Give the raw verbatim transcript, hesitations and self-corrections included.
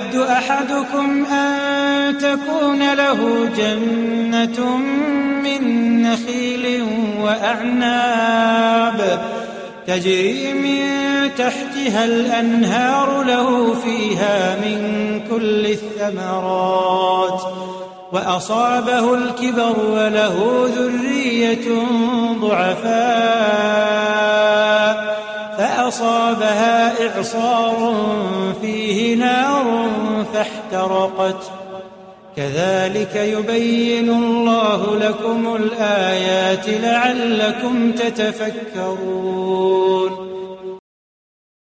أيود أحدكم أن تكون له جنة من نخيل وأعناب تجري من تحتها الأنهار له فيها من كل الثمرات وأصابه الكبر وله ذرية ضعفاء فأصابها إعصار فيه نار فاحترقت كذلك يبين الله لكم الآيات لعلكم تتفكرون